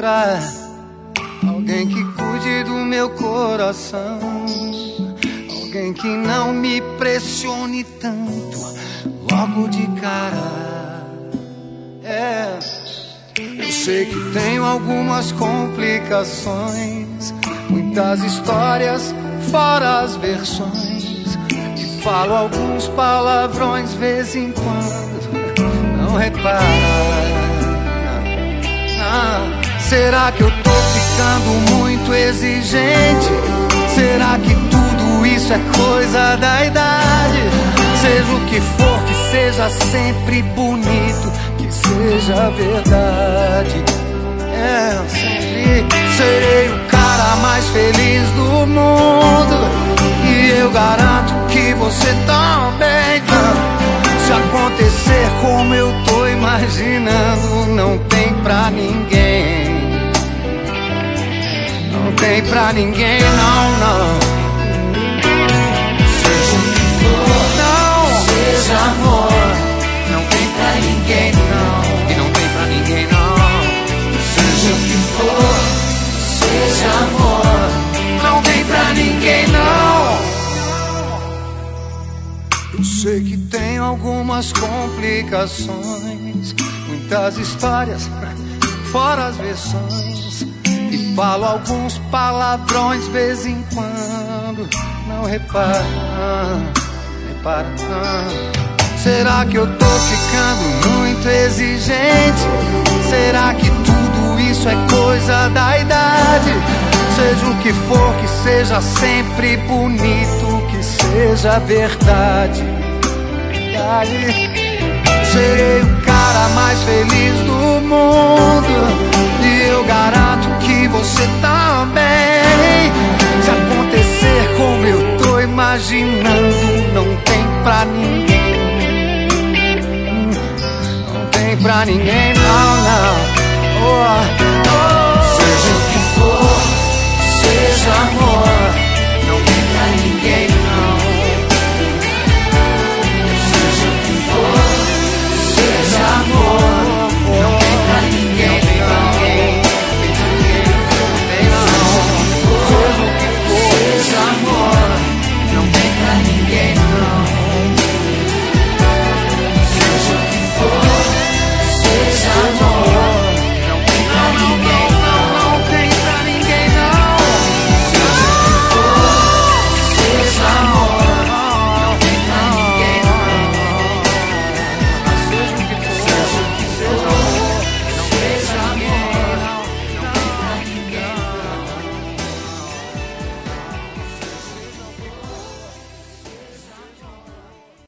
encontrar alguém que cuide do meu coração, alguém que não me pressione tanto logo de cara. Eu sei que tenho algumas complicações, muitas histórias fora as versões, e falo alguns palavrões vez em quando. Não repara. Será que eu tô ficando muito exigente? Será que tudo isso é coisa da idade? Seja o que for, que seja sempre bonito, que seja verdade. Sempre serei o cara mais feliz do mundo, e eu garanto que você também tá. Se acontecer como eu tô imaginando, não tem pra ninguém. Não tem pra ninguém, não, não. Seja o que for, não, seja amor. Não tem pra ninguém, não. E não tem pra ninguém, não. Seja o que for, seja amor. Não tem pra ninguém, não. Eu sei que tenho algumas complicações, muitas histórias fora as versões, e falo alguns palavrões vez em quando. Não repara, repara. Será que eu tô ficando muito exigente? Será que tudo isso é coisa da idade? Seja o que for, que seja sempre bonito, que seja verdade. Serei o cara mais feliz do mundo, e eu garanto que você também. Se acontecer como eu tô imaginando, não tem pra ninguém. Não tem pra ninguém, não, não.